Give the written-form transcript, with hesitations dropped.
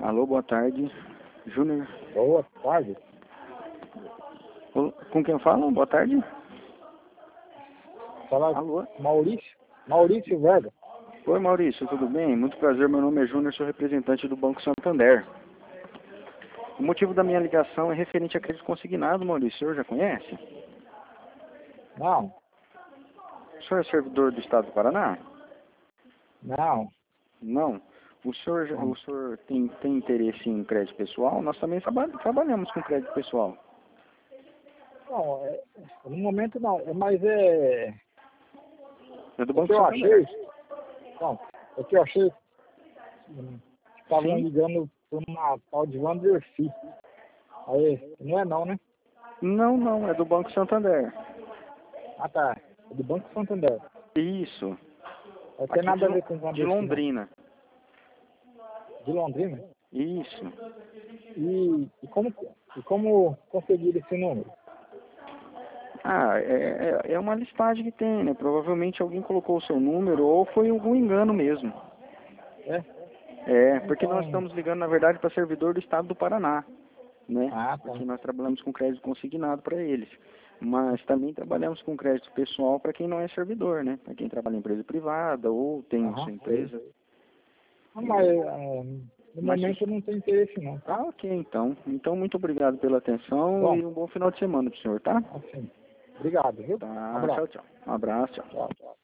Alô, boa tarde. Júnior. Boa tarde. Com quem eu falo? Boa tarde. Fala, Alô. Maurício Verga. Oi, Maurício, tudo bem? Muito prazer, meu nome é Júnior, sou representante do Banco Santander. O motivo da minha ligação é referente a crédito consignado, Maurício. O senhor já conhece? Não, O senhor é servidor do Estado do Paraná? não. Não. O senhor tem interesse em crédito pessoal? Nós também trabalhamos com crédito pessoal. Não, no momento não, mas é É do o que Banco eu Santander. achei, não, o que eu achei, estavam Sim. ligando por uma tal de Wanderfi. Aí, não é não, né? Não, é do Banco Santander. Ah tá, é do Banco Santander. Isso. Não tem Aqui nada a ver com de Wanderfi, não. Londrina. De Londrina? Isso. E como conseguir esse número? Ah, é uma listagem que tem, né? Provavelmente alguém colocou o seu número ou foi algum engano mesmo. É? Porque nós Então, estamos ligando, na verdade, para servidor do Estado do Paraná, né? ah tá. Porque nós trabalhamos com crédito consignado para eles. Mas também trabalhamos com crédito pessoal para quem não é servidor, né? Para quem trabalha em empresa privada ou tem Aham. sua empresa. Não, mas no Mas, momento eu não tenho interesse não, tá? ok, então. Então, muito obrigado pela atenção Bom, e um bom final de semana para o senhor, tá? assim, obrigado, viu? Um Tá, abraço. tchau, tchau. Um abraço, tchau. Tchau, tchau.